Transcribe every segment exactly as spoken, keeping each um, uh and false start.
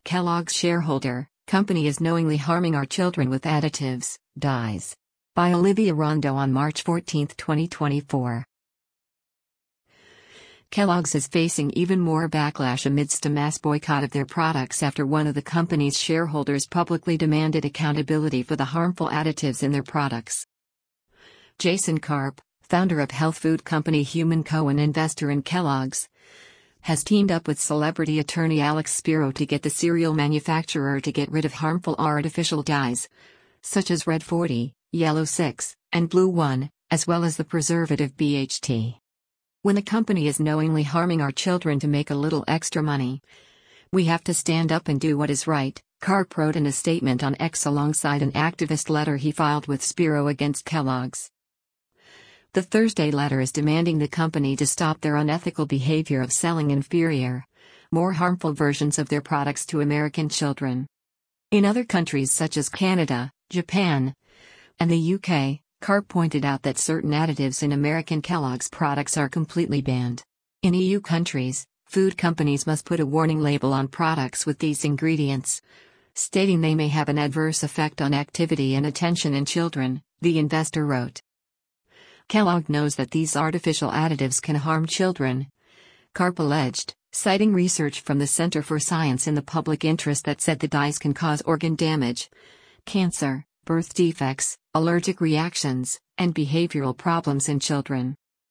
Kellogg's shareholder company is knowingly harming our children with additives, dyes. By Olivia Rondo on March fourteenth, twenty twenty-four. Kellogg's is facing even more backlash amidst a mass boycott of their products after one of the company's shareholders publicly demanded accountability for the harmful additives in their products. Jason Karp, founder of health food company HumanCo and investor in Kellogg's, has teamed up with celebrity attorney Alex Spiro to get the cereal manufacturer to get rid of harmful artificial dyes, such as Red forty, Yellow six, and Blue one, as well as the preservative B H T. When a company is knowingly harming our children to make a little extra money, we have to stand up and do what is right, Karp wrote in a statement on X alongside an activist letter he filed with Spiro against Kellogg's. The Thursday letter is demanding the company to stop their unethical behavior of selling inferior, more harmful versions of their products to American children. In other countries such as Canada, Japan, and the U K, Karp pointed out that certain additives in American Kellogg's products are completely banned. In E U countries, food companies must put a warning label on products with these ingredients, stating they may have an adverse effect on activity and attention in children, the investor wrote. Kellogg knows that these artificial additives can harm children, Karp alleged, citing research from the Center for Science in the Public Interest that said the dyes can cause organ damage, cancer, birth defects, allergic reactions, and behavioral problems in children.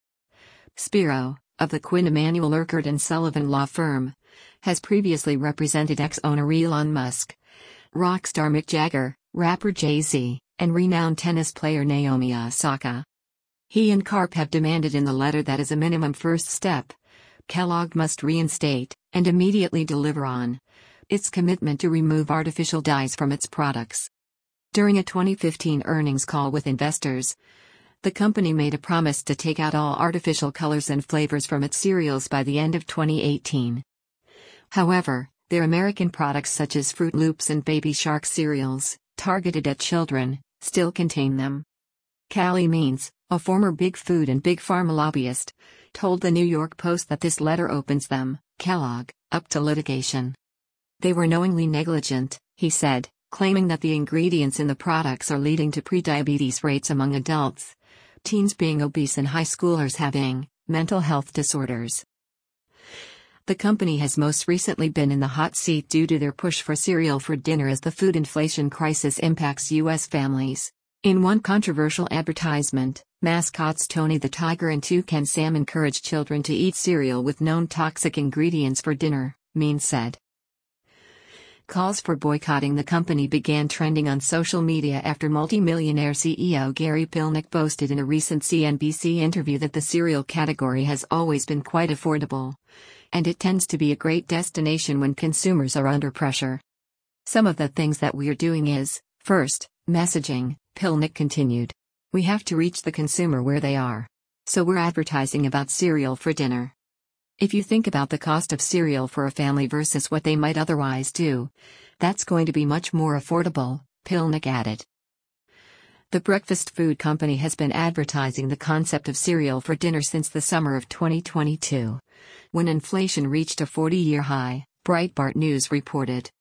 Spiro, of the Quinn Emanuel Urquhart and Sullivan law firm, has previously represented ex-owner Elon Musk, rock star Mick Jagger, rapper Jay-Z, and renowned tennis player Naomi Osaka. He and Karp have demanded in the letter that as a minimum first step, Kellogg must reinstate, and immediately deliver on, its commitment to remove artificial dyes from its products. During a twenty fifteen earnings call with investors, the company made a promise to take out all artificial colors and flavors from its cereals by the end of twenty eighteen. However, their American products such as Froot Loops and Baby Shark cereals, targeted at children, still contain them. Callie Means, a former Big Food and Big Pharma lobbyist, told the New York Post that this letter opens them, Kellogg, up to litigation. They were knowingly negligent, he said, claiming that the ingredients in the products are leading to prediabetes rates among adults, teens being obese and high schoolers having mental health disorders. The company has most recently been in the hot seat due to their push for cereal for dinner as the food inflation crisis impacts U S families. In one controversial advertisement, mascots Tony the Tiger and Toucan Sam encouraged children to eat cereal with known toxic ingredients for dinner, Means said. Calls for boycotting the company began trending on social media after multimillionaire C E O Gary Pilnick boasted in a recent C N B C interview that the cereal category has always been quite affordable, and it tends to be a great destination when consumers are under pressure. Some of the things that we're doing is, first, messaging, Pilnick continued. We have to reach the consumer where they are. So we're advertising about cereal for dinner. If you think about the cost of cereal for a family versus what they might otherwise do, that's going to be much more affordable, Pilnick added. The breakfast food company has been advertising the concept of cereal for dinner since the summer of twenty twenty-two, when inflation reached a forty-year high, Breitbart News reported.